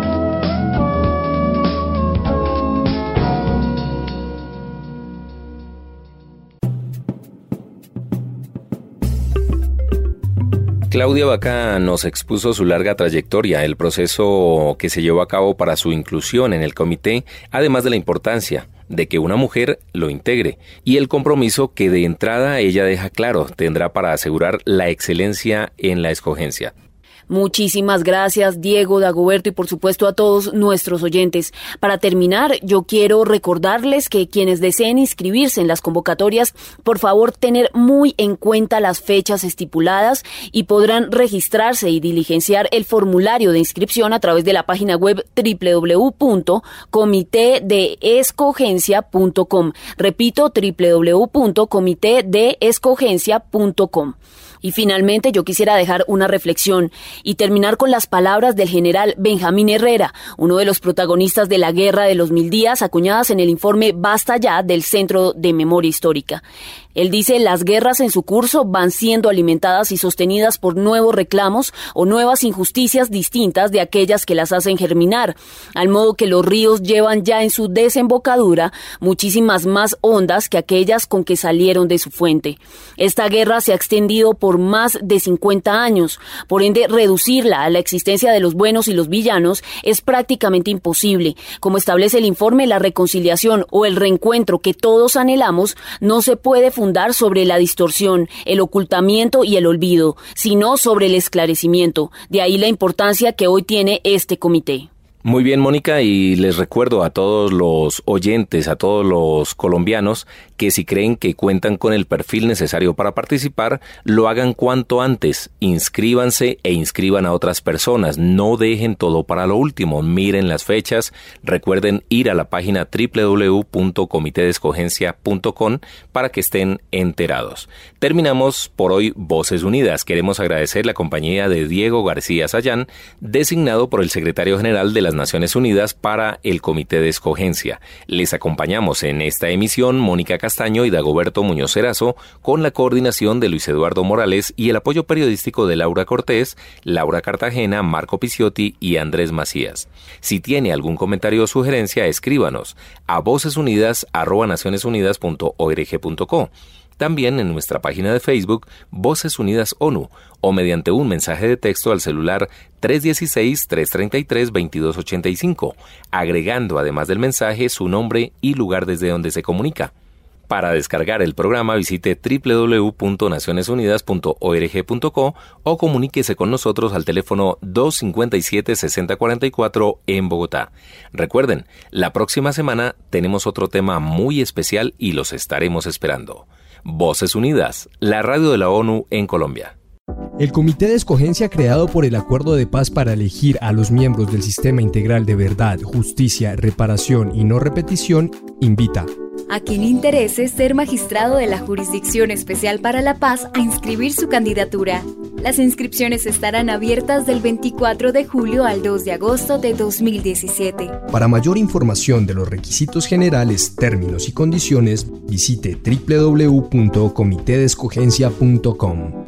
Speaker 1: Claudia Vaca nos expuso su larga trayectoria, el proceso que se llevó a cabo para su inclusión en el comité, además de la importancia de que una mujer lo integre y el compromiso que de entrada ella deja claro tendrá para asegurar la excelencia en la escogencia.
Speaker 14: Muchísimas gracias, Diego, Dagoberto, y por supuesto a todos nuestros oyentes. Para terminar, yo quiero recordarles que quienes deseen inscribirse en las convocatorias, por favor, tener muy en cuenta las fechas estipuladas y podrán registrarse y diligenciar el formulario de inscripción a través de la página web doble u doble u doble u punto comité de escogencia punto com. Repito, doble u doble u doble u punto comité de escogencia punto com. Y finalmente yo quisiera dejar una reflexión y terminar con las palabras del general Benjamín Herrera, uno de los protagonistas de la Guerra de los Mil Días, acuñadas en el informe Basta Ya del Centro de Memoria Histórica. Él dice: las guerras en su curso van siendo alimentadas y sostenidas por nuevos reclamos o nuevas injusticias distintas de aquellas que las hacen germinar, al modo que los ríos llevan ya en su desembocadura muchísimas más ondas que aquellas con que salieron de su fuente. Esta guerra se ha extendido por más de cincuenta años, por ende reducirla a la existencia de los buenos y los villanos es prácticamente imposible. Como establece el informe, la reconciliación o el reencuentro que todos anhelamos no se puede fundar sobre la distorsión, el ocultamiento y el olvido, sino sobre el esclarecimiento. De ahí la importancia que hoy tiene este comité.
Speaker 1: Muy bien, Mónica, y les recuerdo a todos los oyentes, a todos los colombianos, que si creen que cuentan con el perfil necesario para participar, lo hagan cuanto antes. Inscríbanse e inscriban a otras personas. No dejen todo para lo último. Miren las fechas. Recuerden ir a la página doble u doble u doble u punto comité de escogencia punto com para que estén enterados. Terminamos por hoy Voces Unidas. Queremos agradecer la compañía de Diego García Sayán, designado por el secretario general de las Naciones Unidas para el Comité de Escogencia. Les acompañamos en esta emisión Mónica Castaño y Dagoberto Muñoz Erazo, con la coordinación de Luis Eduardo Morales y el apoyo periodístico de Laura Cortés, Laura Cartagena, Marco Picciotti y Andrés Macías. Si tiene algún comentario o sugerencia, escríbanos a vocesunidas arroba nacionesunidas punto org punto co. También en nuestra página de Facebook, Voces Unidas ONU, o mediante un mensaje de texto al celular tres uno seis, tres tres tres, dos dos ocho cinco, agregando además del mensaje su nombre y lugar desde donde se comunica. Para descargar el programa, visite doble u doble u doble u punto nacionesunidas punto org punto co o comuníquese con nosotros al teléfono dos cinco siete, seis cero cuatro cuatro en Bogotá. Recuerden, la próxima semana tenemos otro tema muy especial y los estaremos esperando. Voces Unidas, la radio de la ONU en Colombia.
Speaker 20: El Comité de Escogencia, creado por el Acuerdo de Paz para elegir a los miembros del Sistema Integral de Verdad, Justicia, Reparación y No Repetición, invita
Speaker 18: a quien interese ser magistrado de la Jurisdicción Especial para la Paz a inscribir su candidatura. Las inscripciones estarán abiertas del veinticuatro de julio al dos de agosto de dos mil diecisiete.
Speaker 20: Para mayor información de los requisitos generales, términos y condiciones, visite doble u doble u doble u punto comité de escogencia punto com.